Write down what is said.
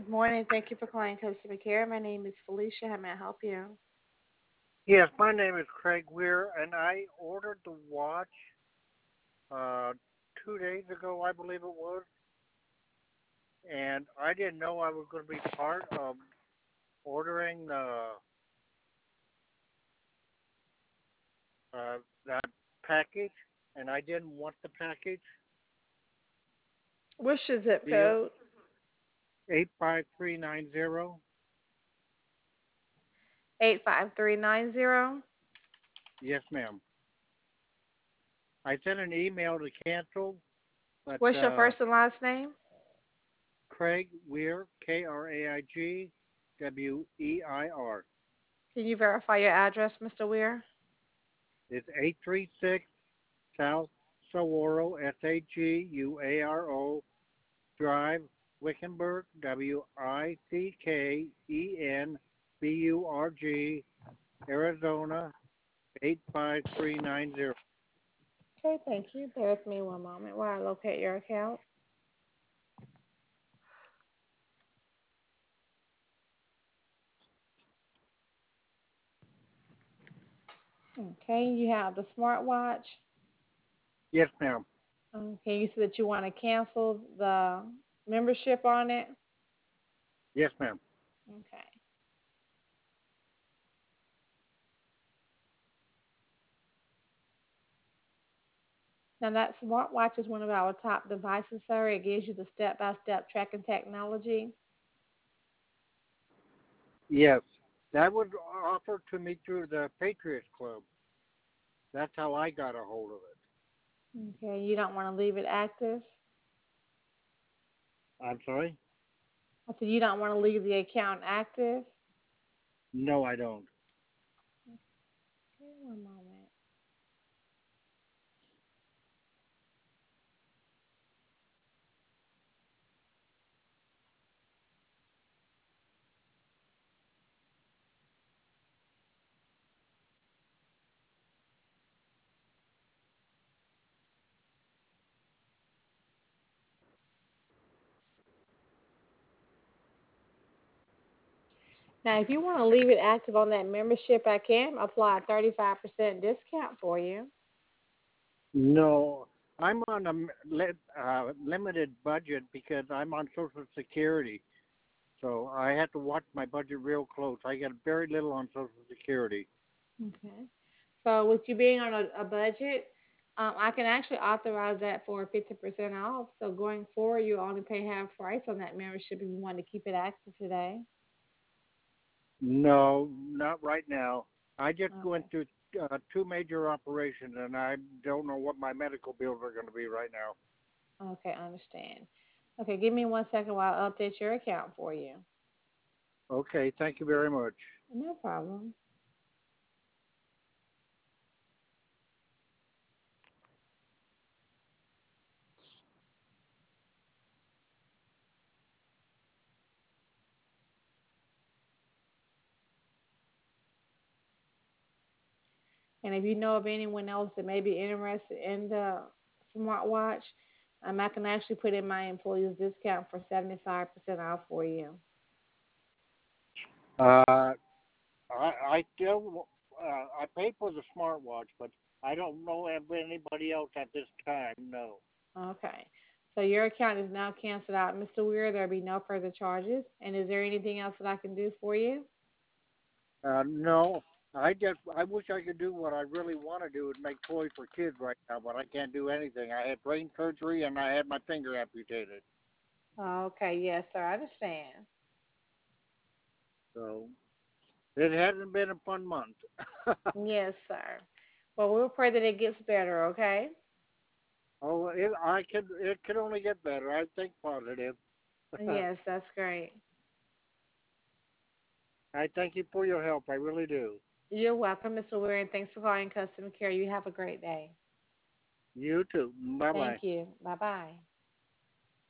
Good morning. Thank you for calling customer care. My name is Felicia. How may I help you? Yes, my name is Craig Weir, and I ordered the watch uh, 2 days ago, I believe it was, and I didn't know I was going to be part of ordering that package, and I didn't want the package. What's your zip Deal code? 85390. 85390. Yes, ma'am. I sent an email to cancel, but What's your first and last name? Craig Weir, Kraigweir. Can you verify your address, Mr. Weir? It's 836 South Saguaro, Saguaro Drive, Wickenburg, Wickenburg, Arizona, 85390. Okay, thank you. Bear with me one moment while I locate your account. Okay, you have the smartwatch. Yes, ma'am. Okay, you said that you want to cancel the membership on it. Yes, ma'am. Okay. Now that smartwatch is one of our top devices, sir. It gives you the step-by-step tracking technology. Yes. That was offered to me through the Patriots Club. That's how I got a hold of it. Okay, you don't want to leave it active. I'm sorry? I said you don't want to leave the account active. No, I don't. Okay, one moment. Now, if you want to leave it active on that membership, I can apply a 35% discount for you. No, I'm on a limited budget because I'm on Social Security. So I have to watch my budget real close. I get very little on Social Security. Okay. So with you being on a budget, I can actually authorize that for 50% off. So going forward, you only pay half price on that membership if you want to keep it active today. No, not right now. I just went Okay. through two major operations, and I don't know what my medical bills are going to be right now. Okay, I understand. Okay, give me 1 second while I update your account for you. Okay, thank you very much. No problem. And if you know of anyone else that may be interested in the smartwatch, I can actually put in my employees discount for 75% off for you. Uh, I still I paid for the smartwatch, but I don't know of anybody else at this time. No. Okay. So your account is now canceled out, Mr. Weir. There'll be no further charges. And is there anything else that I can do for you? No, I wish I could do what I really want to do and make toys for kids right now, but I can't do anything. I had brain surgery and I had my finger amputated, Okay, yes, sir. I understand. so it hasn't been a fun month. Yes, sir. Well, we'll pray that it gets better, okay? It could only get better. I think positive. Yes, that's great. I thank you for your help. I really do. You're welcome, Mr. Weir, and thanks for calling customer care. You have a great day. You too. Bye bye. Thank you. Bye bye.